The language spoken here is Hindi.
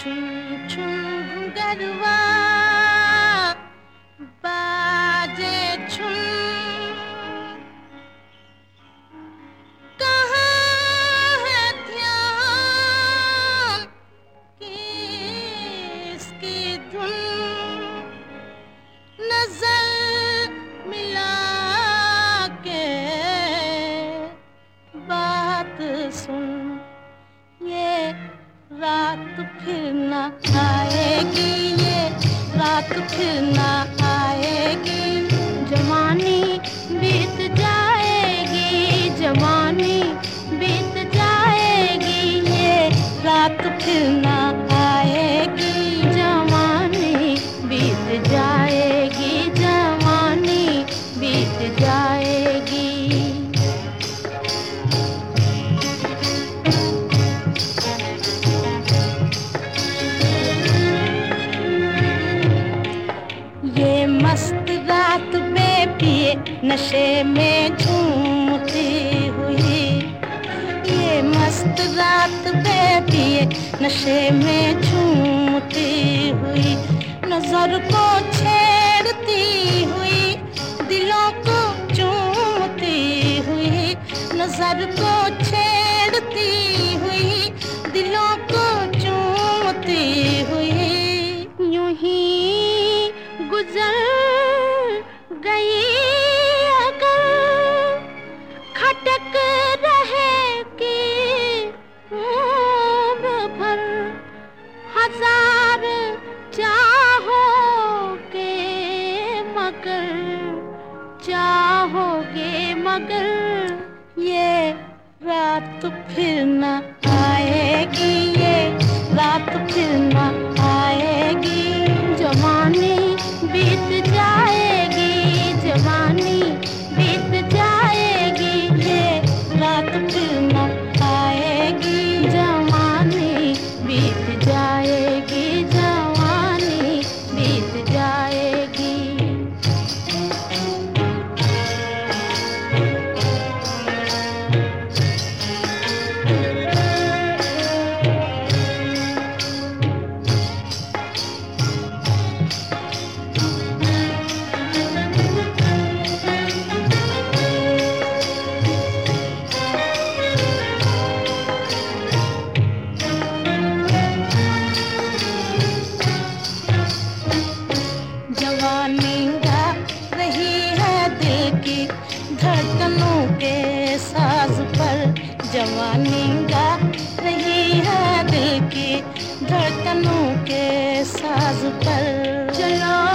छुम छुम गरबा बाजे छुम कहाँ है ध्यान किसकी धुन नजर मिला के बात सुन ये रात फिर न आएगी ये रात फिर न आएगी जवानी बीत जाएगी जवानी बीत जाएगी ये रात फिर न आएगी जवानी बीत जाएगी जवानी बीत जाएगी ये मस्त रात बेपिए नशे में झूमती हुई ये मस्त रात बेपिए नशे में झूमती हुई नजर को छेड़ती हुई दिलों को चूमती हुई नजर को छेड़ती हुई दिलों को चूमती हुई यूं ही गुजर गई अगर खटक रहेगी उम्र भर हजार चाहोगे मगर ये रात फिर न आएगी ये रात फिर न आएगी जवानी बीत जाएगी जवानी बीत जाएगी ये रात फिर न आएगी जवानी बीत जाएगी जवानी बीत जाएगी जवानी गा रही है दिल की धड़कनों के साज पर जवानी गा रही है दिल की धड़कनों के साज पर चलो